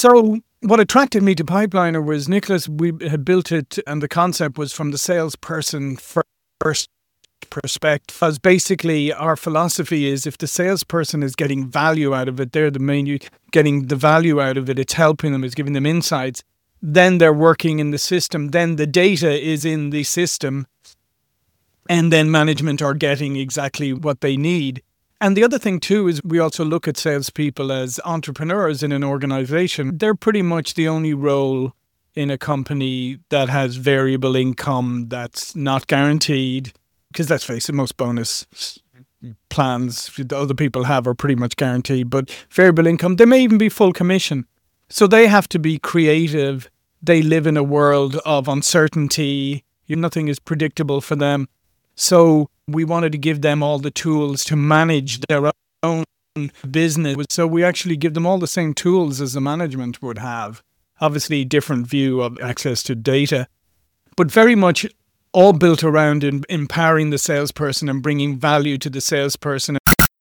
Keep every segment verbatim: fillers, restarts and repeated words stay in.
So what attracted me to Pipeliner was Nicholas, we had built it and the concept was from the salesperson first perspective. Because basically our philosophy is if the salesperson is getting value out of it, they're the main, getting the value out of it, it's helping them, it's giving them insights, then they're working in the system, then the data is in the system, and then management are getting exactly what they need. And the other thing too is we also look at salespeople as entrepreneurs in an organization. They're pretty much the only role in a company that has variable income that's not guaranteed. Because let's face it, most bonus plans that other people have are pretty much guaranteed. But variable income, they may even be full commission. So they have to be creative. They live in a world of uncertainty. Nothing is predictable for them. So we wanted to give them all the tools to manage their own business. So we actually give them all the same tools as the management would have. Obviously, different view of access to data, but very much all built around in empowering the salesperson and bringing value to the salesperson.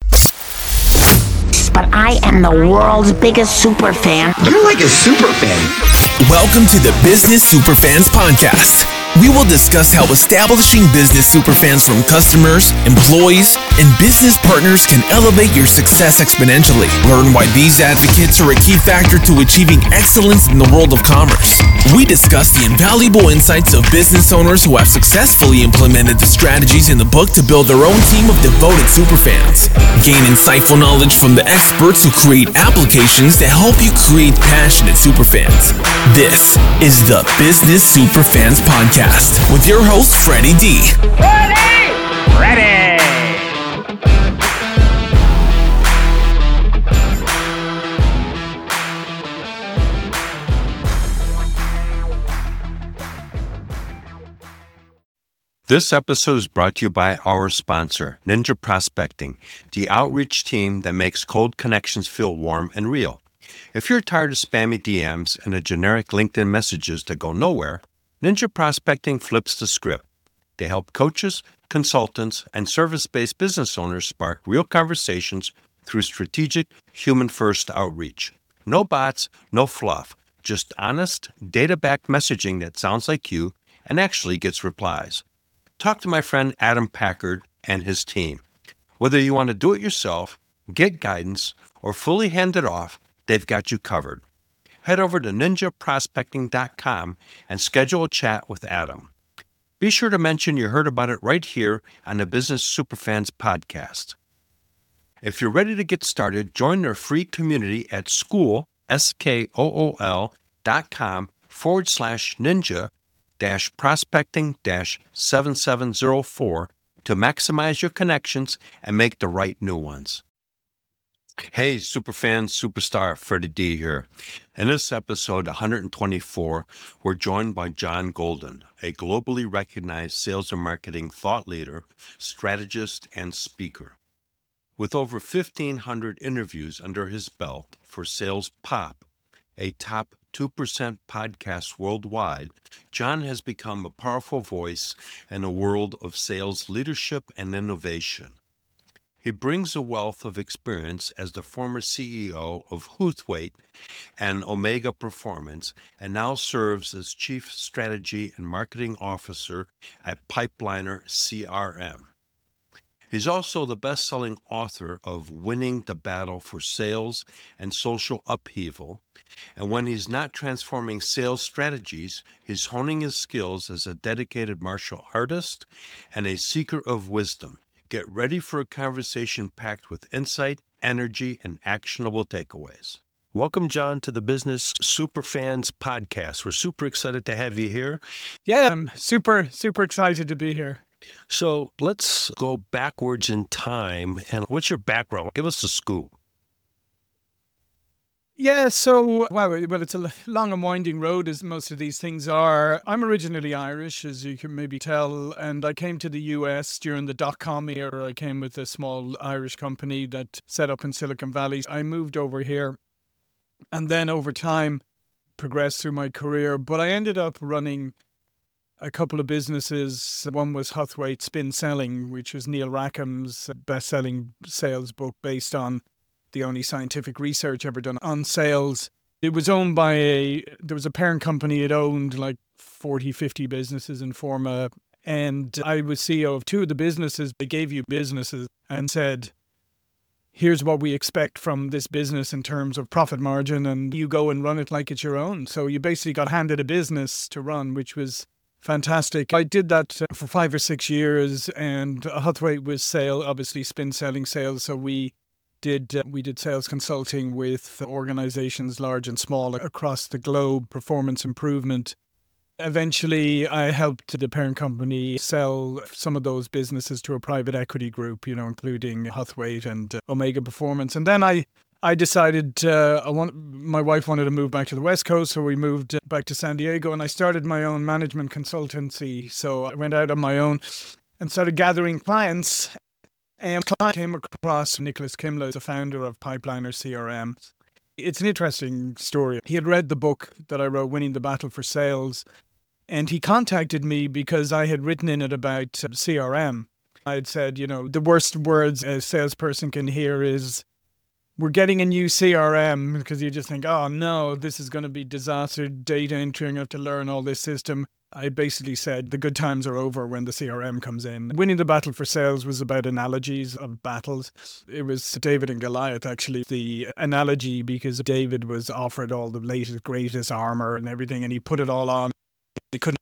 But I am the world's biggest super fan. You're like a super fan. Welcome to the Business Superfans Podcast. We will discuss how establishing business superfans from customers, employees, and business partners can elevate your success exponentially. Learn why these advocates are a key factor to achieving excellence in the world of commerce. We discuss the invaluable insights of business owners who have successfully implemented the strategies in the book to build their own team of devoted superfans. Gain insightful knowledge from the experts who create applications that help you create passionate superfans. This is the Business Superfans Podcast with your host, Freddie D. Ready! Ready! This episode is brought to you by our sponsor, Ninja Prospecting, the outreach team that makes cold connections feel warm and real. If you're tired of spammy D Ms and the generic LinkedIn messages that go nowhere, Ninja Prospecting flips the script. They help coaches, consultants, and service-based business owners spark real conversations through strategic, human-first outreach. No bots, no fluff, just honest, data-backed messaging that sounds like you and actually gets replies. Talk to my friend Adam Packard and his team. Whether you want to do it yourself, get guidance, or fully hand it off, they've got you covered. Head over to ninja prospecting dot com and schedule a chat with Adam. Be sure to mention you heard about it right here on the Business Superfans Podcast. If you're ready to get started, join their free community at school, S-K-O-O-L dot com forward slash ninja dash prospecting dash seven seven zero four to maximize your connections and make the right new ones. Hey, superfan, superstar, Freddie D here. In this episode one hundred twenty-four, we're joined by John Golden, a globally recognized sales and marketing thought leader, strategist, and speaker. With over fifteen hundred interviews under his belt for Sales Pop, a top two percent podcast worldwide, John has become a powerful voice in a world of sales leadership and innovation. He brings a wealth of experience as the former C E O of Huthwaite and Omega Performance, and now serves as Chief Strategy and Marketing Officer at Pipeliner C R M. He's also the best-selling author of Winning the Battle for Sales and Social Upheaval, and when he's not transforming sales strategies, he's honing his skills as a dedicated martial artist and a seeker of wisdom. Get ready for a conversation packed with insight, energy, and actionable takeaways. Welcome, John, to the Business Superfans Podcast. We're super excited to have you here. Yeah, I'm super, super excited to be here. So let's go backwards in time. And what's your background? Give us the scoop. Yeah, so, well, well, it's a long and winding road, as most of these things are. I'm originally Irish, as you can maybe tell, and I came to the U S during the dot-com era. I came with a small Irish company that set up in Silicon Valley. I moved over here, and then over time, progressed through my career, but I ended up running a couple of businesses. One was Huthwaite Spin Selling, which was Neil Rackham's best-selling sales book based on the only scientific research ever done on sales. it was owned by a, there was a parent company. It owned like forty, fifty businesses in Forma. And I was C E O of two of the businesses. They gave you businesses and said, here's what we expect from this business in terms of profit margin, and you go and run it like it's your own. So you basically got handed a business to run, which was fantastic. I did that for five or six years, and Hathaway was sale, obviously spin selling sales. So we did uh, we did sales consulting with organizations large and small across the globe, performance improvement. Eventually, I helped the parent company sell some of those businesses to a private equity group, you know, including Hathaway and uh, Omega Performance. And then I, I decided uh, I want, my wife wanted to move back to the West Coast, so we moved back to San Diego, and I started my own management consultancy. So I went out on my own and started gathering clients. And I came across Nicholas Kimla, the founder of Pipeliner C R M. It's an interesting story. He had read the book that I wrote, Winning the Battle for Sales, and he contacted me because I had written in it about C R M. I had said, you know, the worst words a salesperson can hear is, we're getting a new C R M, because you just think, oh no, this is going to be disaster, data entry, I'm going to have to learn all this system. I basically said the good times are over when the C R M comes in. Winning the Battle for Sales was about analogies of battles. It was David and Goliath, actually, the analogy, because David was offered all the latest, greatest armor and everything, and he put it all on. He couldn't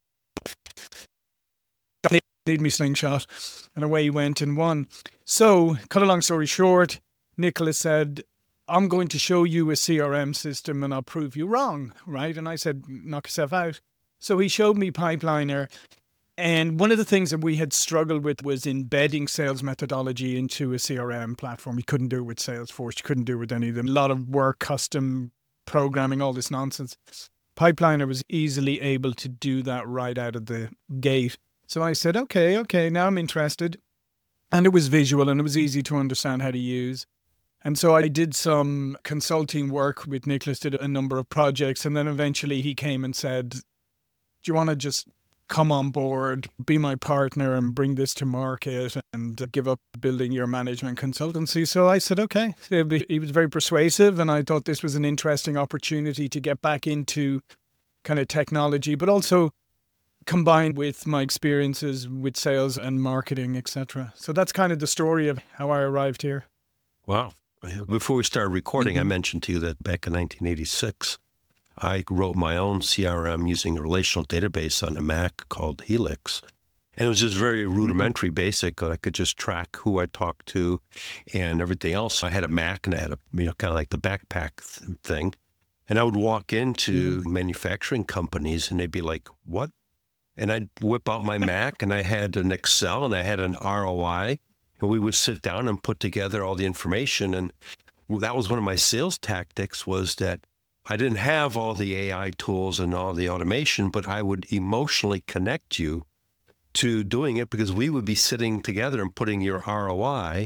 need me slingshot, and away he went and won. So, cut a long story short, Nicholas said, I'm going to show you a C R M system and I'll prove you wrong, right? And I said, knock yourself out. So he showed me Pipeliner, and one of the things that we had struggled with was embedding sales methodology into a C R M platform. You couldn't do it with Salesforce, you couldn't do it with any of them. A lot of work, custom programming, all this nonsense. Pipeliner was easily able to do that right out of the gate. So I said, okay, okay, now I'm interested. And it was visual and it was easy to understand how to use. And so I did some consulting work with Nicholas, did a number of projects, and then eventually he came and said, do you want to just come on board, be my partner and bring this to market and give up building your management consultancy? So I said, okay. He was very persuasive, and I thought this was an interesting opportunity to get back into kind of technology, but also combined with my experiences with sales and marketing, et cetera. So that's kind of the story of how I arrived here. Wow. Before we started recording, Mm-hmm. I mentioned to you that back in nineteen eighty-six, I wrote my own C R M using a relational database on a Mac called Helix. And it was just very rudimentary, basic. I could just track who I talked to and everything else. I had a Mac and I had a, you know, kind of like the backpack th- thing. And I would walk into manufacturing companies and they'd be like, what? And I'd whip out my Mac and I had an Excel and I had an R O I. And we would sit down and put together all the information. And that was one of my sales tactics, was that I didn't have all the A I tools and all the automation, but I would emotionally connect you to doing it, because we would be sitting together and putting your R O I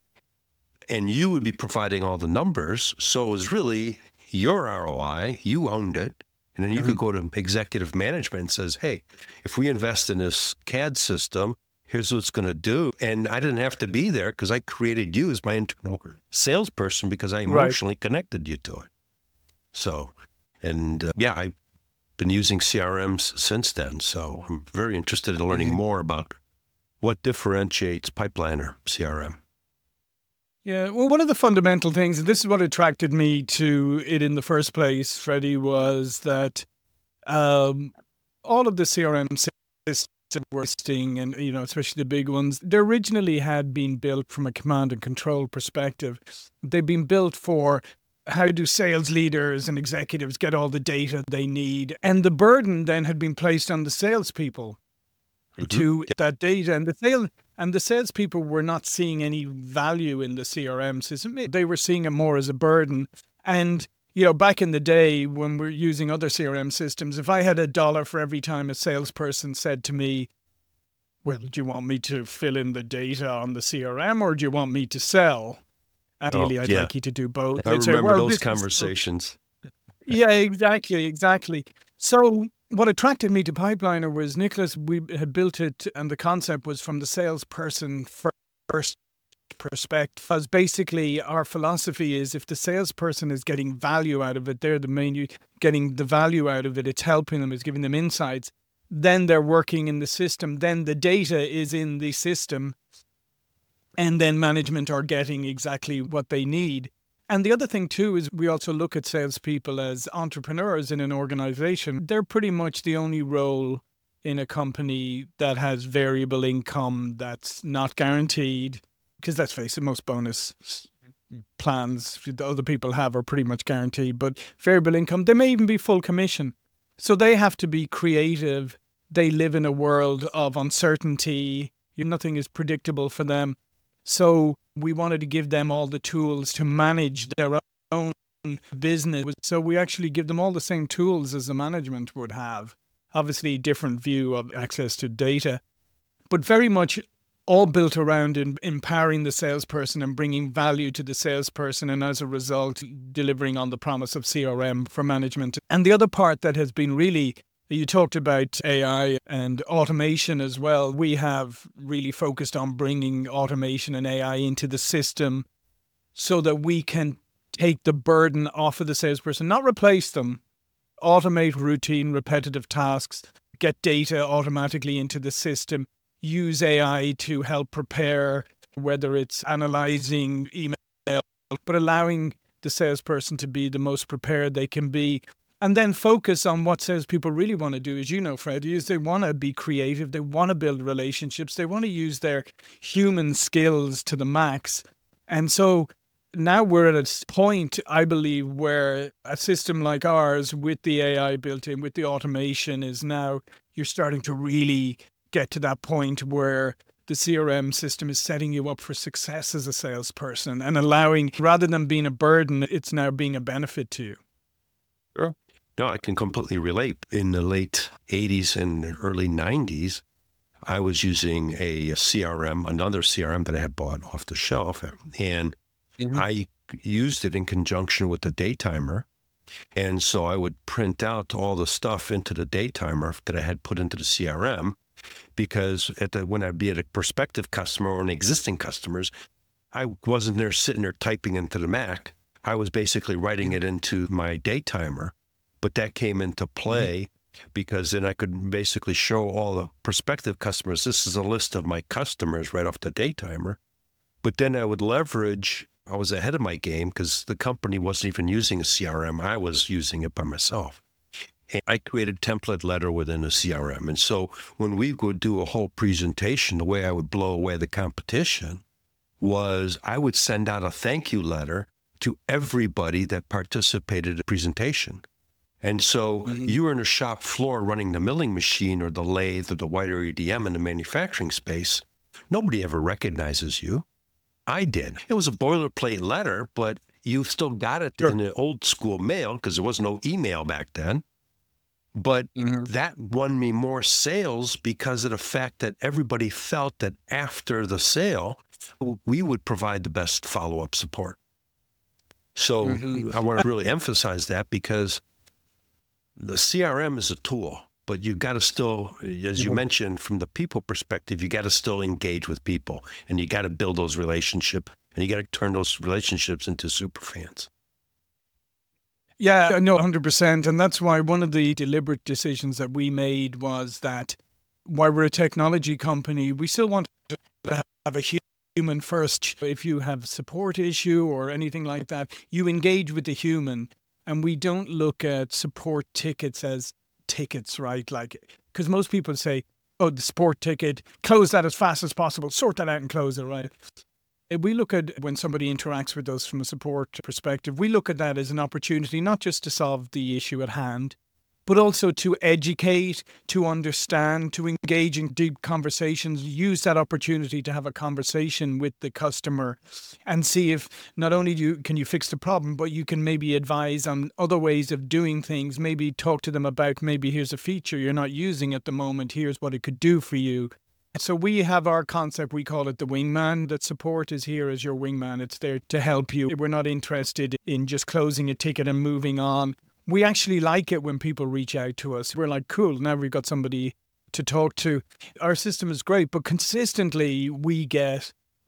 and you would be providing all the numbers. So it was really your R O I, you owned it. And then you could go to executive management and says, hey, if we invest in this C A D system, here's what it's going to do. And I didn't have to be there because I created you as my internal salesperson because I emotionally right. connected you to it. So, and uh, yeah, I've been using C R Ms since then. So I'm very interested in learning mm-hmm. more about what differentiates Pipeliner C R M. Yeah, well, one of the fundamental things, and this is what attracted me to it in the first place, Freddie, was that um, all of the C R M systems were existing, and, you know, especially the big ones, they originally had been built from a command and control perspective. They've been built for how do sales leaders and executives get all the data they need, and the burden then had been placed on the salespeople mm-hmm. to get that data, and the sales and the salespeople were not seeing any value in the C R M system. They were seeing it more as a burden. And, you know, back in the day when we were using other C R M systems, if I had a dollar for every time a salesperson said to me, well, do you want me to fill in the data on the C R M or do you want me to sell? Ideally, oh, I'd yeah. like you to do both. I I'd remember say, well, those conversations. Yeah, exactly, exactly. So what attracted me to Pipeliner was Nicholas, we had built it, and the concept was from the salesperson first perspective. Because basically our philosophy is if the salesperson is getting value out of it, they're the main, getting the value out of it, it's helping them, it's giving them insights, then they're working in the system, then the data is in the system, and then management are getting exactly what they need. And the other thing too is we also look at salespeople as entrepreneurs in an organization. They're pretty much the only role in a company that has variable income that's not guaranteed. Because let's face it, most bonus plans that other people have are pretty much guaranteed. But variable income, they may even be full commission. So they have to be creative. They live in a world of uncertainty. Nothing is predictable for them. So we wanted to give them all the tools to manage their own business. So we actually give them all the same tools as the management would have. Obviously, different view of access to data, but very much all built around in empowering the salesperson and bringing value to the salesperson, and as a result, delivering on the promise of C R M for management. And the other part that has been really, you talked about A I and automation as well. We have really focused on bringing automation and A I into the system so that we can take the burden off of the salesperson, not replace them, automate routine, repetitive tasks, get data automatically into the system, use A I to help prepare, whether it's analyzing email, but allowing the salesperson to be the most prepared they can be. And then focus on what salespeople really want to do, as you know, Fred, is they want to be creative, they want to build relationships, they want to use their human skills to the max. And so now we're at a point, I believe, where a system like ours with the A I built in, with the automation, is now you're starting to really get to that point where the C R M system is setting you up for success as a salesperson and allowing, rather than being a burden, it's now being a benefit to you. Sure. No, I can completely relate. In the late eighties and early nineties, I was using a C R M, another C R M that I had bought off the shelf, and mm-hmm. I used it in conjunction with the Daytimer. And so I would print out all the stuff into the Daytimer that I had put into the C R M, because at the, when I'd be at a prospective customer or an existing customers, I wasn't there sitting there typing into the Mac. I was basically writing it into my Daytimer. But that came into play because then I could basically show all the prospective customers, this is a list of my customers right off the Daytimer. But then I would leverage, I was ahead of my game because the company wasn't even using a C R M. I was using it by myself. And I created template letter within a C R M. And so when we would do a whole presentation, the way I would blow away the competition was I would send out a thank you letter to everybody that participated in the presentation. And so mm-hmm. you were in a shop floor running the milling machine or the lathe or the wider E D M in the manufacturing space. Nobody ever recognizes you. I did. It was a boilerplate letter, but you still got it sure. in the old school mail because there was no email back then. But mm-hmm. that won me more sales because of the fact that everybody felt that after the sale, we would provide the best follow-up support. So mm-hmm. I want to really emphasize that because the C R M is a tool, but you got to still, as you mentioned, from the people perspective, you got to still engage with people and you got to build those relationships and you got to turn those relationships into super fans. Yeah, no, one hundred percent. And that's why one of the deliberate decisions that we made was that while we're a technology company, we still want to have a human first. If you have a support issue or anything like that, you engage with the human. And we don't look at support tickets as tickets, right? Like, because most people say, oh, the support ticket, close that as fast as possible, sort that out and close it, right? If we look at when somebody interacts with us from a support perspective, we look at that as an opportunity, not just to solve the issue at hand, but also to educate, to understand, to engage in deep conversations, use that opportunity to have a conversation with the customer and see if not only do you, can you fix the problem, but you can maybe advise on other ways of doing things, maybe talk to them about maybe here's a feature you're not using at the moment, here's what it could do for you. So we have our concept, we call it the wingman, that support is here as your wingman. It's there to help you. We're not interested in just closing a ticket and moving on. We actually like it when people reach out to us. We're like, cool, now we've got somebody to talk to. Our system is great, but consistently we get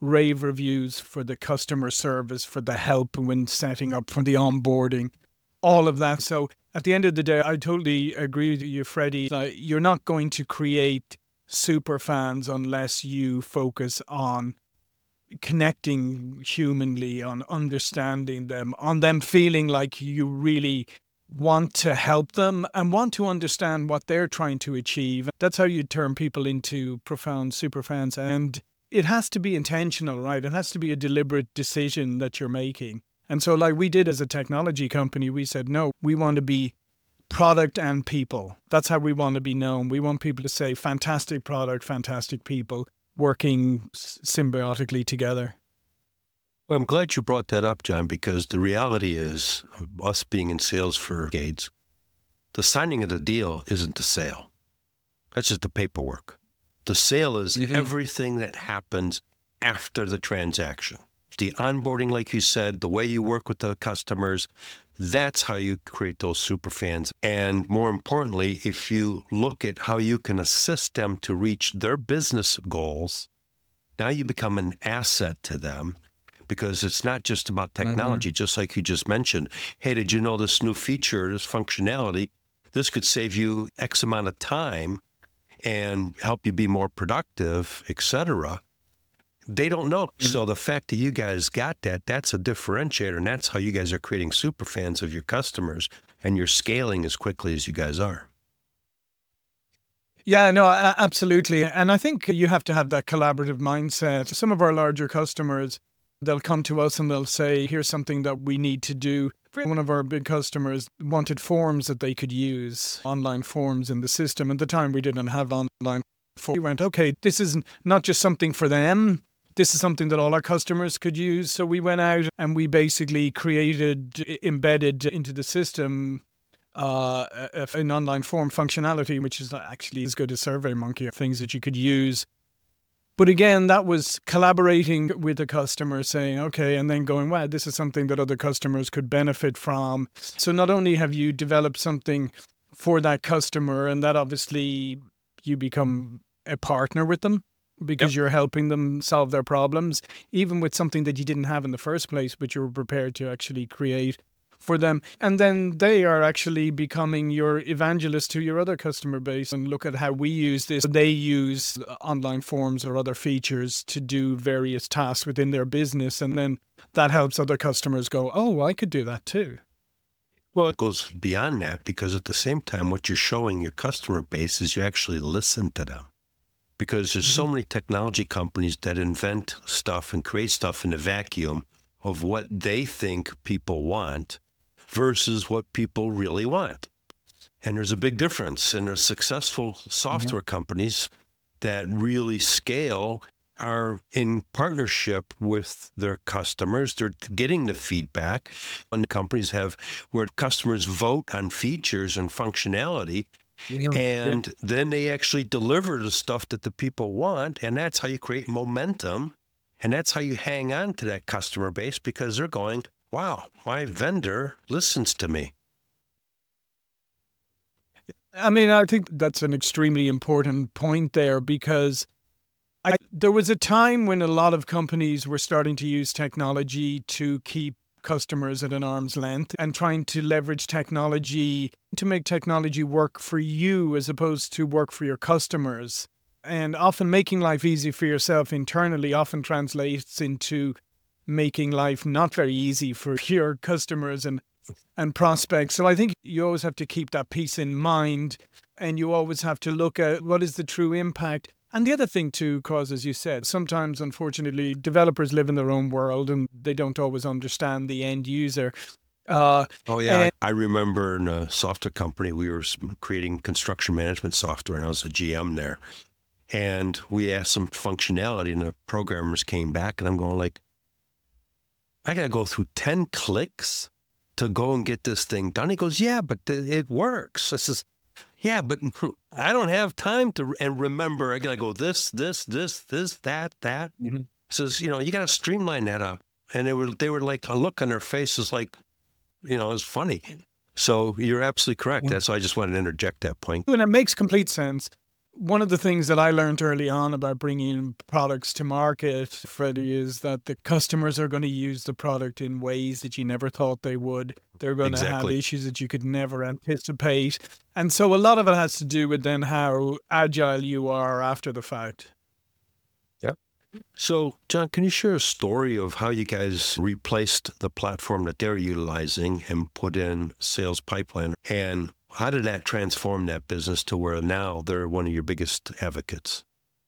rave reviews for the customer service, for the help when setting up, for the onboarding, all of that. So at the end of the day, I totally agree with you, Freddie. Like, you're not going to create super fans unless you focus on connecting humanly, on understanding them, on them feeling like you really want to help them and want to understand what they're trying to achieve. That's how you turn people into profound super fans. And it has to be intentional, right? It has to be a deliberate decision that you're making. And so like we did as a technology company, we said, no, we want to be product and people. That's how we want to be known. We want people to say fantastic product, fantastic people working symbiotically together. Well, I'm glad you brought that up, John, because the reality is, us being in sales for decades, the signing of the deal isn't the sale. That's just the paperwork. The sale is mm-hmm. everything that happens after the transaction. The onboarding, like you said, the way you work with the customers, that's how you create those super fans. And more importantly, if you look at how you can assist them to reach their business goals, now you become an asset to them, because it's not just about technology, mm-hmm. just like you just mentioned. Hey, did you know this new feature, this functionality, this could save you X amount of time and help you be more productive, et cetera. They don't know. Mm-hmm. So the fact that you guys got that, that's a differentiator, and that's how you guys are creating super fans of your customers, and you're scaling as quickly as you guys are. Yeah, no, absolutely. And I think you have to have that collaborative mindset. Some of our larger customers, they'll come to us and they'll say, here's something that we need to do. One of our big customers wanted forms that they could use, online forms in the system. At the time, we didn't have online forms. We went, okay, this is not just something for them. This is something that all our customers could use. So we went out and we basically created, embedded into the system, uh, an online form functionality, which is actually as good as SurveyMonkey, things that you could use. But again, that was collaborating with the customer, saying, okay, and then going, wow, this is something that other customers could benefit from. So not only have you developed something for that customer, and that obviously you become a partner with them because yep. you're helping them solve their problems, even with something that you didn't have in the first place, but you were prepared to actually create for them. And then they are actually becoming your evangelist to your other customer base, and look at how we use this. They use online forms or other features to do various tasks within their business. And then that helps other customers go, oh, I could do that too. Well, it goes beyond that, because at the same time, what you're showing your customer base is you actually listen to them. Because there's so many technology companies that invent stuff and create stuff in a vacuum of what they think people want versus what people really want. And there's a big difference. And there's successful software mm-hmm. companies that really scale are in partnership with their customers. They're getting the feedback. And the companies have where customers vote on features and functionality, yeah. and yeah. then they actually deliver the stuff that the people want. And that's how you create momentum. And that's how you hang on to that customer base, because they're going, wow, my vendor listens to me. I mean, I think that's an extremely important point there, because I, there was a time when a lot of companies were starting to use technology to keep customers at an arm's length and trying to leverage technology to make technology work for you as opposed to work for your customers. And often making life easy for yourself internally often translates into making life not very easy for your customers and and prospects. So I think you always have to keep that piece in mind, and you always have to look at what is the true impact. And the other thing too, cause as you said, sometimes unfortunately developers live in their own world and they don't always understand the end user. Uh, oh yeah, and- I remember in a software company, we were creating construction management software, and I was a G M there. And we asked some functionality, and the programmers came back, and I'm going like, I got to go through ten clicks to go and get this thing done. He goes, yeah, but th- it works. I says, yeah, but I don't have time to, and remember, I got to go this, this, this, this, that, that. Mm-hmm. Says, you know, you got to streamline that up. And they were, they were like, a look on their faces like, you know, it's funny. So you're absolutely correct. That's why I just wanted to interject that point. And it makes complete sense. One of the things that I learned early on about bringing products to market, Freddie, is that the customers are going to use the product in ways that you never thought they would. They're going to have Exactly. issues that you could never anticipate. And so a lot of it has to do with then how agile you are after the fact. So, John, can you share a story of how you guys replaced the platform that they're utilizing and put in Sales Pipeline? And how did that transform that business to where now they're one of your biggest advocates?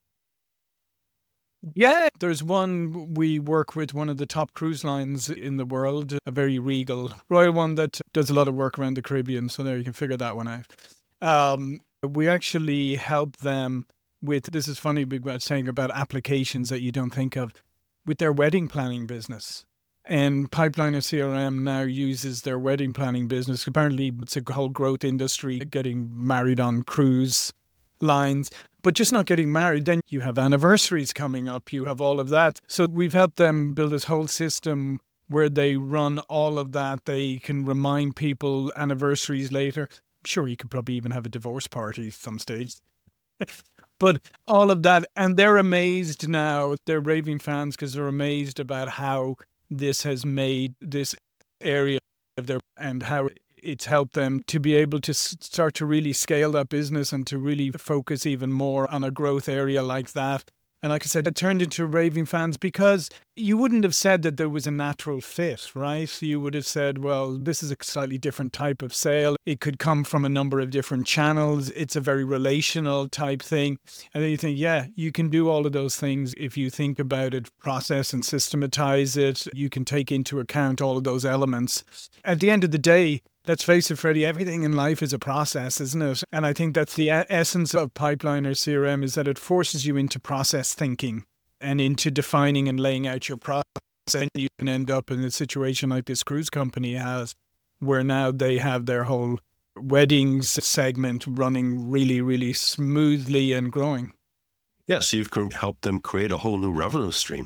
Yeah, there's one, we work with one of the top cruise lines in the world, a very regal royal one that does a lot of work around the Caribbean. So there you can figure that one out. Um, we actually help them with, this is funny about saying about applications that you don't think of, with their wedding planning business. And Pipeliner C R M now uses their wedding planning business. Apparently it's a whole growth industry, getting married on cruise lines, but just not getting married. Then you have anniversaries coming up, you have all of that. So we've helped them build this whole system where they run all of that. They can remind people anniversaries later. I'm sure you could probably even have a divorce party at some stage. But all of that, and they're amazed now. They're raving fans because they're amazed about how this has made this area of their, and how it's helped them to be able to s- start to really scale that business and to really focus even more on a growth area like that. And like I said, it turned into raving fans because you wouldn't have said that there was a natural fit, right? You would have said, well, this is a slightly different type of sale. It could come from a number of different channels. It's a very relational type thing. And then you think, yeah, you can do all of those things if you think about it, process and systematize it. You can take into account all of those elements. At the end of the day, let's face it, Freddie, everything in life is a process, isn't it? And I think that's the e- essence of Pipeliner C R M, is that it forces you into process thinking and into defining and laying out your process. And you can end up in a situation like this cruise company has, where now they have their whole weddings segment running really, really smoothly and growing. Yeah, so you've cr- helped them create a whole new revenue stream.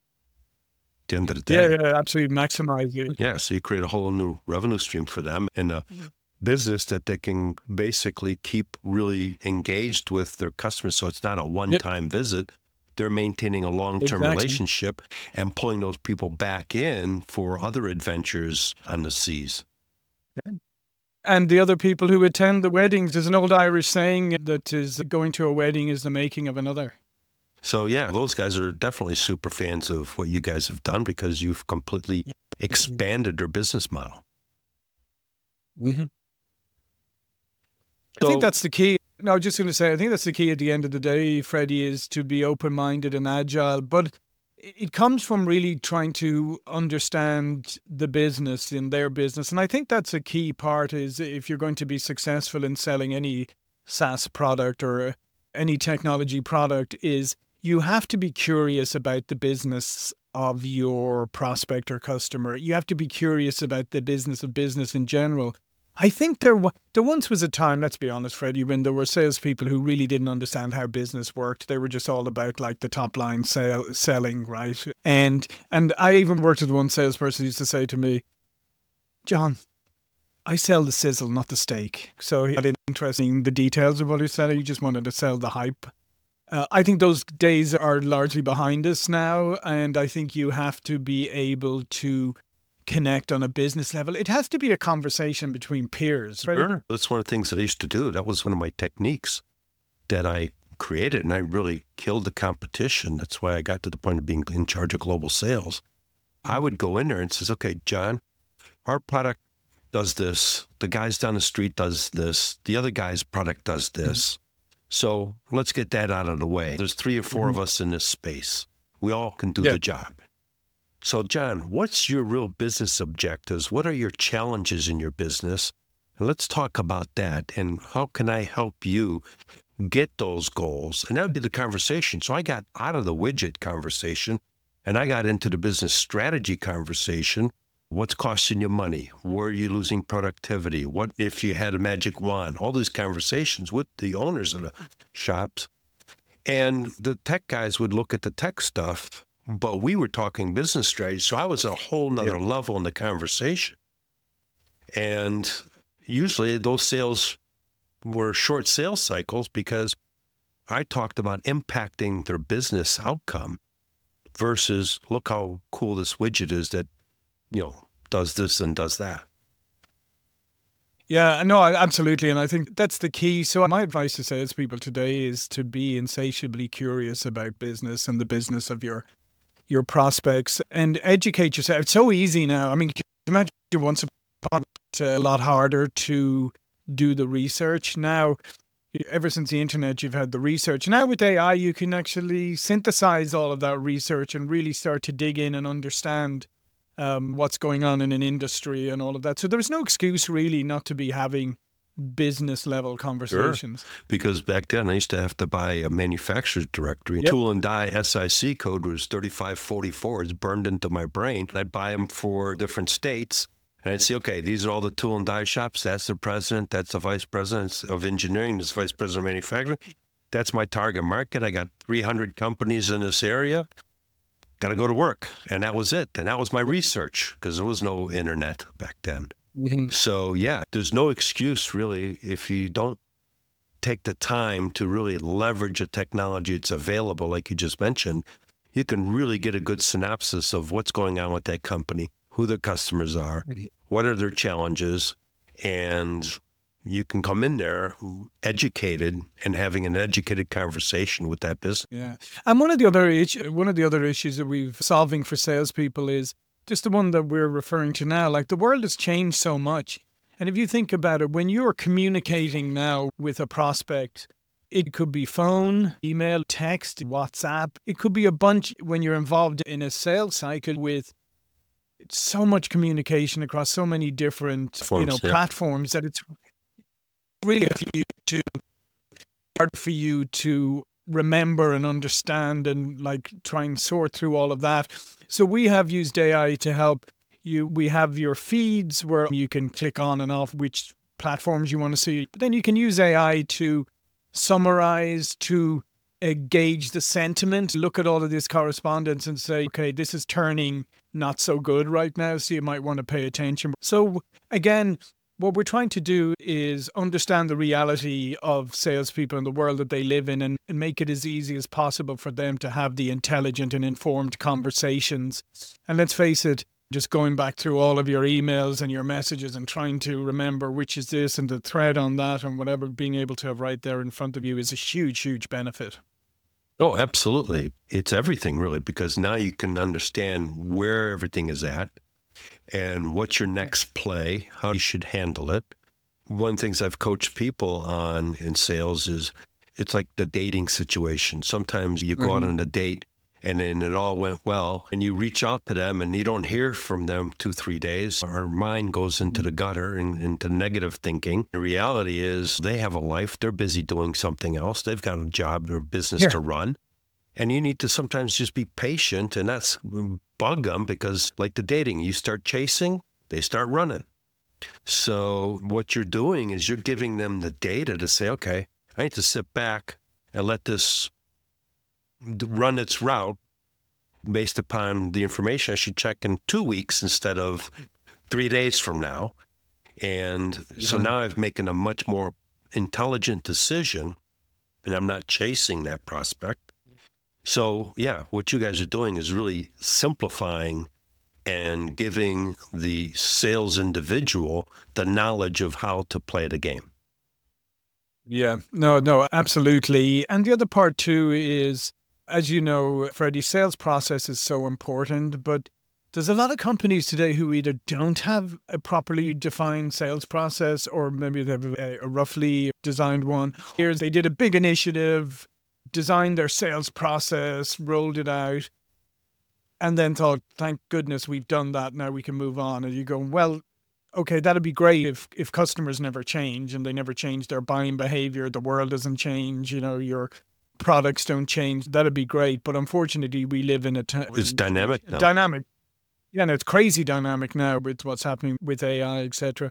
At the end of the Yeah, day. yeah, absolutely maximize it. Yeah, so you create a whole new revenue stream for them and a business that they can basically keep really engaged with their customers. So it's not a one-time visit. They're maintaining a long-term Exactly. relationship and pulling those people back in for other adventures on the seas. And the other people who attend the weddings, there's an old Irish saying that is, going to a wedding is the making of another. So yeah, those guys are definitely super fans of what you guys have done because you've completely expanded their business model. Mm-hmm. So- I think that's the key. No, I was just going to say, I think that's the key at the end of the day, Freddie, is to be open-minded and agile. But it comes from really trying to understand the business in their business. And I think that's a key part, is if you're going to be successful in selling any SaaS product or any technology product, is you have to be curious about the business of your prospect or customer. You have to be curious about the business of business in general. I think there wa- there once was a time, let's be honest, Freddie, when there were salespeople who really didn't understand how business worked. They were just all about like the top line sale, selling, right? And and I even worked with one salesperson who used to say to me, John, I sell the sizzle, not the steak. So he had interest in the details of what he said. He just wanted to sell the hype. Uh, I think those days are largely behind us now, and I think you have to be able to connect on a business level. It has to be a conversation between peers. Right? Sure. That's one of the things that I used to do. That was one of my techniques that I created, and I really killed the competition. That's why I got to the point of being in charge of global sales. I would go in there and says, okay, John, our product does this. The guys down the street does this. The other guy's product does this. So let's get that out of the way. There's three or four of us in this space. We all can do Yeah. the job. So, John, what's your real business objectives? What are your challenges in your business? And let's talk about that. And how can I help you get those goals? And that would be the conversation. So I got out of the widget conversation and I got into the business strategy conversation. What's costing you money? Where are you losing productivity? What if you had a magic wand? All these conversations with the owners of the shops. And the tech guys would look at the tech stuff, but we were talking business strategy. So I was a whole nother level in the conversation. And usually those sales were short sales cycles because I talked about impacting their business outcome versus look how cool this widget is that, you know, does this and does that. Yeah, no, absolutely. And I think that's the key. So my advice to salespeople today is to be insatiably curious about business and the business of your your prospects and educate yourself. It's so easy now. I mean, can you imagine once upon a lot harder to do the research. Now, ever since the internet, you've had the research. Now with A I, you can actually synthesize all of that research and really start to dig in and understand um, what's going on in an industry and all of that. So there's no excuse really not to be having business level conversations. Sure. Because back then I used to have to buy a manufacturer's directory. Yep. Tool and die S I C code was thirty-five forty-four. It's burned into my brain. I'd buy them for different states. And I'd say, okay, these are all the tool and die shops. That's the president. That's the vice president of engineering. That's the vice president of manufacturing. That's my target market. I got three hundred companies in this area. Got to go to work. And that was it. And that was my research because there was no internet back then. Mm-hmm. So, yeah, there's no excuse really if you don't take the time to really leverage a technology that's available, like you just mentioned. You can really get a good synopsis of what's going on with that company, who their customers are, what are their challenges, and you can come in there educated and having an educated conversation with that business. Yeah, and one of the other issues, one of the other issues that we've solving for salespeople is just the one that we're referring to now. Like the world has changed so much, and if you think about it, when you're communicating now with a prospect, it could be phone, email, text, WhatsApp. It could be a bunch when you're involved in a sales cycle with so much communication across so many different Forms, you know, yeah. platforms that it's really hard for you to hard for you to remember and understand and like try and sort through all of that. So we have used A I to help you. We have your feeds where you can click on and off which platforms you want to see. But then you can use A I to summarize, to uh, gauge the sentiment, look at all of this correspondence and say, okay, this is turning not so good right now, so you might want to pay attention. So again, what we're trying to do is understand the reality of salespeople in the world that they live in and, and make it as easy as possible for them to have the intelligent and informed conversations. And let's face it, just going back through all of your emails and your messages and trying to remember which is this and the thread on that and whatever, being able to have right there in front of you is a huge, huge benefit. Oh, absolutely. It's everything really, because now you can understand where everything is at and what's your next play, how you should handle it. One of the things I've coached people on in sales is it's like the dating situation. Sometimes you go mm-hmm. out on a date and then it all went well and you reach out to them and you don't hear from them two, three days. Our mind goes into the gutter and into negative thinking. The reality is they have a life. They're busy doing something else. They've got a job or business yeah. to run. And you need to sometimes just be patient, and that's bug them because like the dating, you start chasing, they start running. So what you're doing is you're giving them the data to say, okay, I need to sit back and let this run its route based upon the information I should check in two weeks instead of three days from now. And so now I'm making a much more intelligent decision and I'm not chasing that prospect. So yeah, what you guys are doing is really simplifying and giving the sales individual the knowledge of how to play the game. Yeah, no, no, absolutely. And the other part too is, as you know, Freddie, sales process is so important, but there's a lot of companies today who either don't have a properly defined sales process or maybe they have a, a roughly designed one. Here they did a big initiative, designed their sales process, rolled it out, and then thought, thank goodness we've done that, now we can move on. And you go, well, okay, that'd be great if, if customers never change and they never change their buying behavior, the world doesn't change, you know, your products don't change, that'd be great. But unfortunately, we live in a... T- it's dynamic now. Dynamic. Yeah, and it's crazy dynamic now with what's happening with A I, et cetera.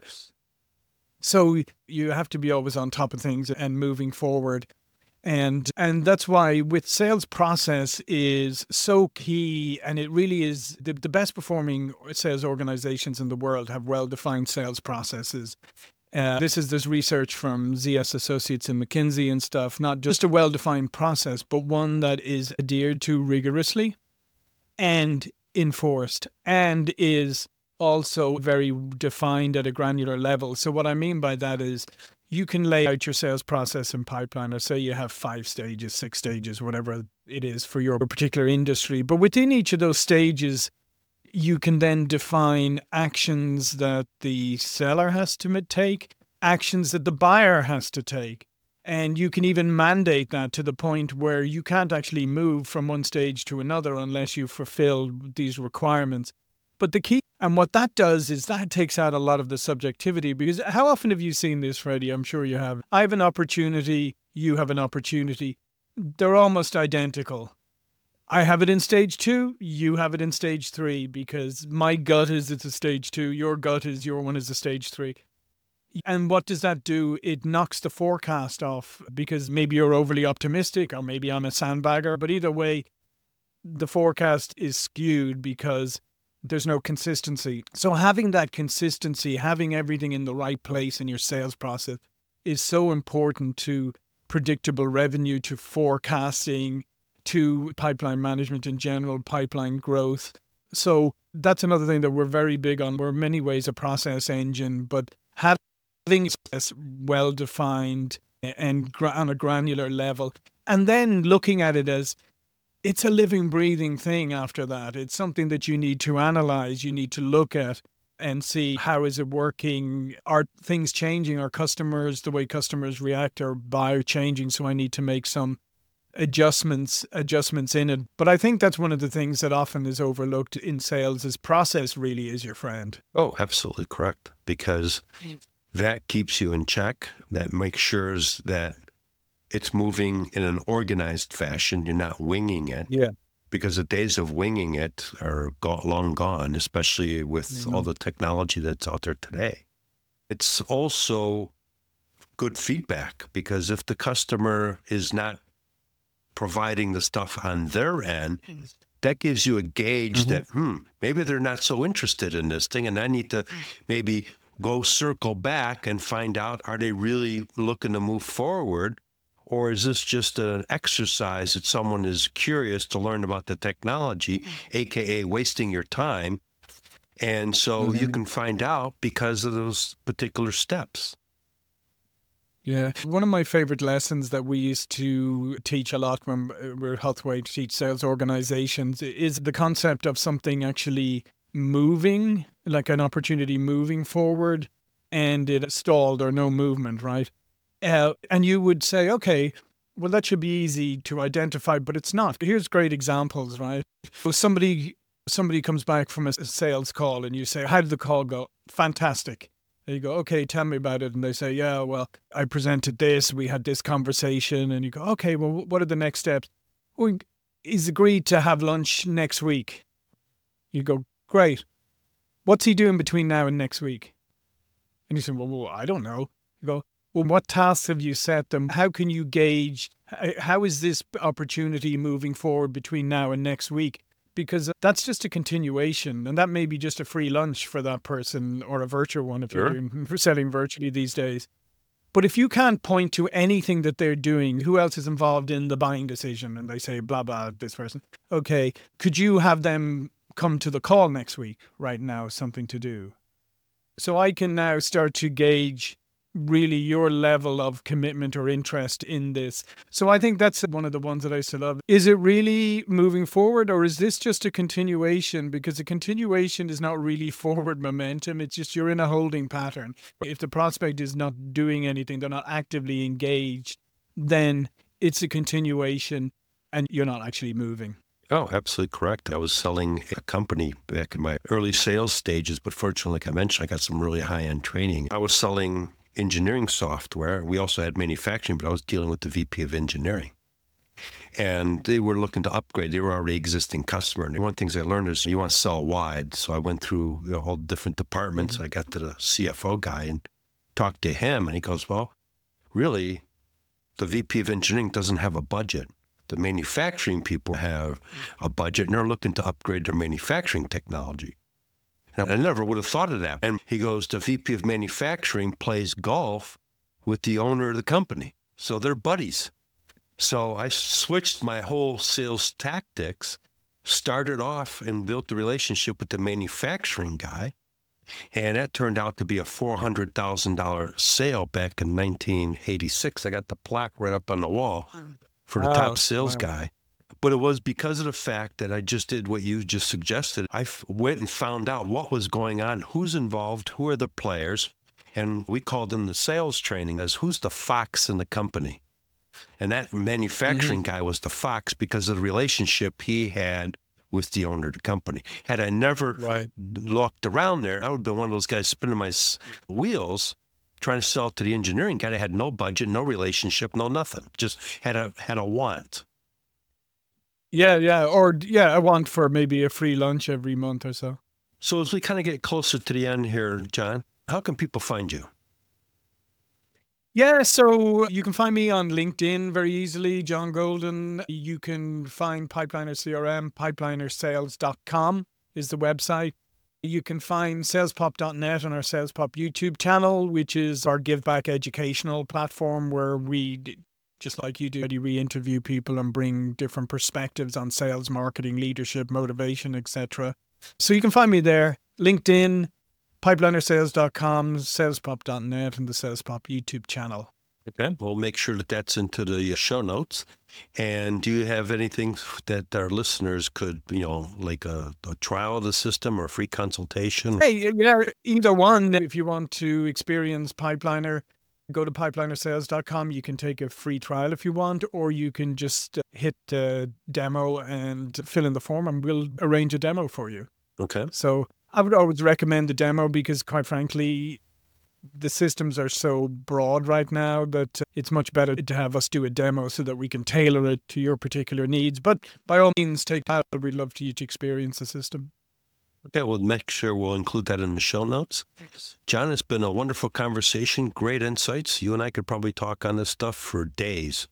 So you have to be always on top of things and moving forward. And and that's why with sales process is so key, and it really is the, the best performing sales organizations in the world have well-defined sales processes. Uh, this is this research from Z S Associates and McKinsey and stuff, not just a well-defined process, but one that is adhered to rigorously and enforced and is also very defined at a granular level. So what I mean by that is you can lay out your sales process and pipeline, or say you have five stages, six stages, whatever it is for your particular industry. But within each of those stages, you can then define actions that the seller has to take, actions that the buyer has to take. And you can even mandate that to the point where you can't actually move from one stage to another unless you fulfill these requirements. But the key, and what that does is that takes out a lot of the subjectivity, because how often have you seen this, Freddie? I'm sure you have. I have an opportunity, you have an opportunity. They're almost identical. I have it in stage two, you have it in stage three, because my gut is it's a stage two, your gut is your one is a stage three. And what does that do? It knocks the forecast off, because maybe you're overly optimistic, or maybe I'm a sandbagger, but either way, the forecast is skewed because there's no consistency. So having that consistency, having everything in the right place in your sales process is so important to predictable revenue, to forecasting, to pipeline management in general, pipeline growth. So that's another thing that we're very big on. We're in many ways a process engine, but having this well-defined and on a granular level, and then looking at it as it's a living, breathing thing after that. It's something that you need to analyze, you need to look at and see how is it working? Are things changing? Are customers, the way customers react or buy changing? So I need to make some adjustments adjustments in it. But I think that's one of the things that often is overlooked in sales is process really is your friend. Oh, absolutely correct. Because that keeps you in check. That makes sure that it's moving in an organized fashion. You're not winging it. Yeah. Because the days of winging it are go- long gone, especially with mm-hmm. all the technology that's out there today. It's also good feedback, because if the customer is not providing the stuff on their end, that gives you a gauge mm-hmm. that, hmm, maybe they're not so interested in this thing, and I need to maybe go circle back and find out, are they really looking to move forward? Or is this just an exercise that someone is curious to learn about the technology, A K A wasting your time? And so mm-hmm. you can find out because of those particular steps. Yeah. One of my favorite lessons that we used to teach a lot when we were Healthway to teach sales organizations is the concept of something actually moving, like an opportunity moving forward, and it stalled or no movement, right? Uh, and you would say, okay, well, that should be easy to identify, but it's not. Here's great examples, right? Well, somebody somebody comes back from a sales call and you say, how did the call go? Fantastic. And you go, okay, tell me about it. And they say, yeah, well, I presented this, we had this conversation. And you go, okay, well, what are the next steps? Well, he's agreed to have lunch next week. You go, great. What's he doing between now and next week? And you say, well, well I don't know. You go, well, what tasks have you set them? How can you gauge, how is this opportunity moving forward between now and next week? Because that's just a continuation, and that may be just a free lunch for that person, or a virtual one if sure. you're doing, for selling virtually these days. But if you can't point to anything that they're doing, who else is involved in the buying decision? And they say, blah, blah, this person. Okay, could you have them come to the call next week? Right now, something to do. So I can now start to gauge really your level of commitment or interest in this. So I think that's one of the ones that I still love. Is it really moving forward, or is this just a continuation? Because a continuation is not really forward momentum. It's just you're in a holding pattern. If the prospect is not doing anything, they're not actively engaged, then it's a continuation and you're not actually moving. Oh, absolutely correct. I was selling a company back in my early sales stages, but fortunately, like I mentioned, I got some really high-end training. I was selling engineering software. We also had manufacturing, but I was dealing with the V P of engineering. And they were looking to upgrade. They were already existing customer. And one of the things I learned is you want to sell wide. So I went through the whole different departments. Mm-hmm. I got to the C F O guy and talked to him. And he goes, well, really, the V P of engineering doesn't have a budget. The manufacturing people have a budget, and they're looking to upgrade their manufacturing technology. And I never would have thought of that. And he goes, the V P of manufacturing plays golf with the owner of the company. So they're buddies. So I switched my whole sales tactics, started off and built the relationship with the manufacturing guy. And that turned out to be a four hundred thousand dollars sale back in nineteen eighty-six. I got the plaque right up on the wall for the Wow. top sales Wow. guy. But it was because of the fact that I just did what you just suggested. I f- went and found out what was going on, who's involved, who are the players. And we called them the sales training as who's the fox in the company. And that manufacturing Mm-hmm. guy was the fox because of the relationship he had with the owner of the company. Had I never Right. looked around there, I would have been one of those guys spinning my s- wheels, trying to sell it to the engineering guy that had no budget, no relationship, no nothing. Just had a had a want. Yeah, yeah. Or, yeah, I want for maybe a free lunch every month or so. So as we kind of get closer to the end here, John, how can people find you? Yeah, so you can find me on LinkedIn very easily, John Golden. You can find Pipeliner C R M, pipeliner sales dot com is the website. You can find sales pop dot net on our SalesPop YouTube channel, which is our give back educational platform where we, d- just like you do, we interview people and bring different perspectives on sales, marketing, leadership, motivation, et cetera. So you can find me there, LinkedIn, pipeliner sales dot com, sales pop dot net, and the SalesPop YouTube channel. Okay. We'll make sure that that's into the show notes. And do you have anything that our listeners could, you know, like a, a trial of the system or a free consultation? Hey, yeah, either one. If you want to experience Pipeliner, go to pipeliner sales dot com. You can take a free trial if you want, or you can just uh, hit uh, demo and fill in the form and we'll arrange a demo for you. Okay. So I would always recommend the demo because, quite frankly, the systems are so broad right now that it's much better to have us do a demo so that we can tailor it to your particular needs. But by all means, take that. We'd love for you to experience the system. Okay, we'll make sure we'll include that in the show notes. John, it's been a wonderful conversation, great insights. You and I could probably talk on this stuff for days.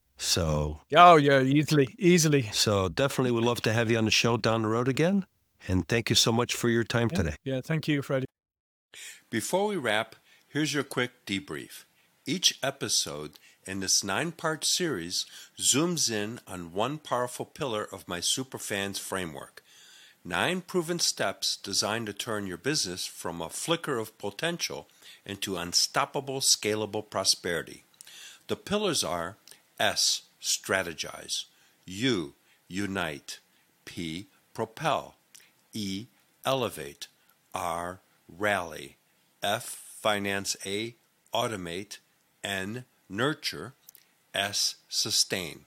So, Oh, yeah, easily, easily. so definitely would love to have you on the show down the road again. And thank you so much for your time today. Yeah, thank you, Freddie. Before we wrap, here's your quick debrief. Each episode in this nine-part series zooms in on one powerful pillar of my Superfans framework. Nine proven steps designed to turn your business from a flicker of potential into unstoppable, scalable prosperity. The pillars are S, strategize, U, unite, P, propel, E, elevate, R, rally, F, finance A, automate, N, nurture, S, sustain.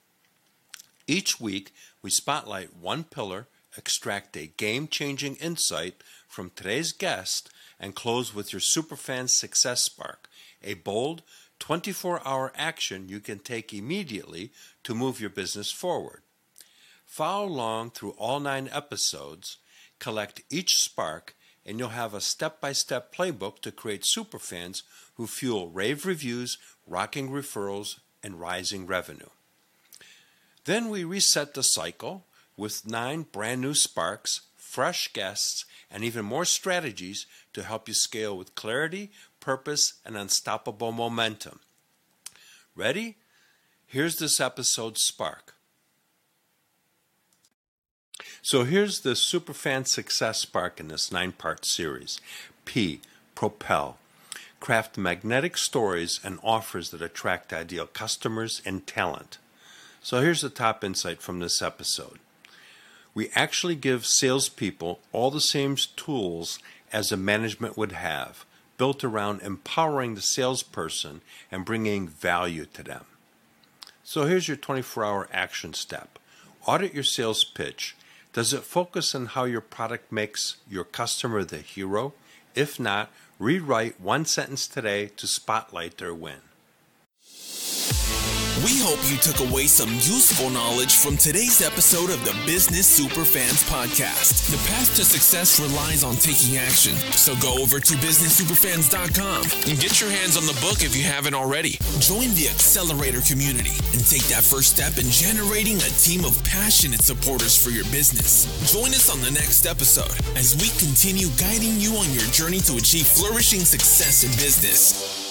Each week, we spotlight one pillar, extract a game-changing insight from today's guest, and close with your Superfan Success Spark, a bold, twenty-four hour action you can take immediately to move your business forward. Follow along through all nine episodes, collect each spark, and you'll have a step-by-step playbook to create superfans who fuel rave reviews, rocking referrals, and rising revenue. Then we reset the cycle with nine brand new sparks, fresh guests, and even more strategies to help you scale with clarity, purpose, and unstoppable momentum. Ready? Here's this episode's spark. So here's the Superfan Success Spark in this nine-part series. P, propel. Craft magnetic stories and offers that attract ideal customers and talent. So here's the top insight from this episode. We actually give salespeople all the same tools as a management would have, built around empowering the salesperson and bringing value to them. So here's your twenty-four hour action step. Audit your sales pitch. Does it focus on how your product makes your customer the hero? If not, rewrite one sentence today to spotlight their win. We hope you took away some useful knowledge from today's episode of the Business Superfans Podcast. The path to success relies on taking action. So go over to business superfans dot com and get your hands on the book if you haven't already. Join the Accelerator community and take that first step in generating a team of passionate supporters for your business. Join us on the next episode as we continue guiding you on your journey to achieve flourishing success in business.